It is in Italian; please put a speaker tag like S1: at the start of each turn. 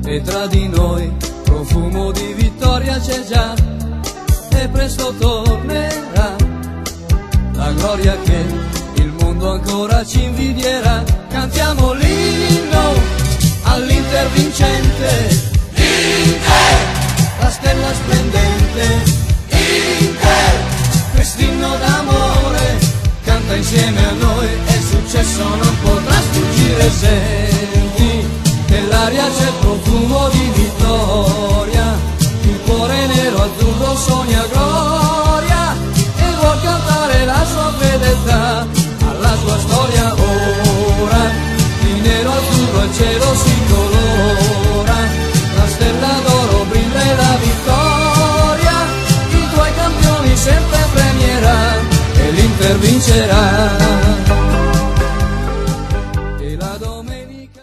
S1: e tra di noi profumo di vittoria c'è già, e presto tornerà la gloria che il mondo ancora ci invidierà. Cantiamo l'inno all'Inter vincente, Inter, la stella splendente, Inter, quest'inno d'amore canta insieme a noi e il successo non potrà sfuggire. Senti che l'aria c'è il profumo di vittoria, il cuore nero azzurro sogna gloria e vuol cantare la sua fedeltà alla sua storia. Ora di nero azzurro il cielo si colora, la stella d'oro brilla e la vittoria, i tuoi campioni sempre premierà e l'Inter vincerà.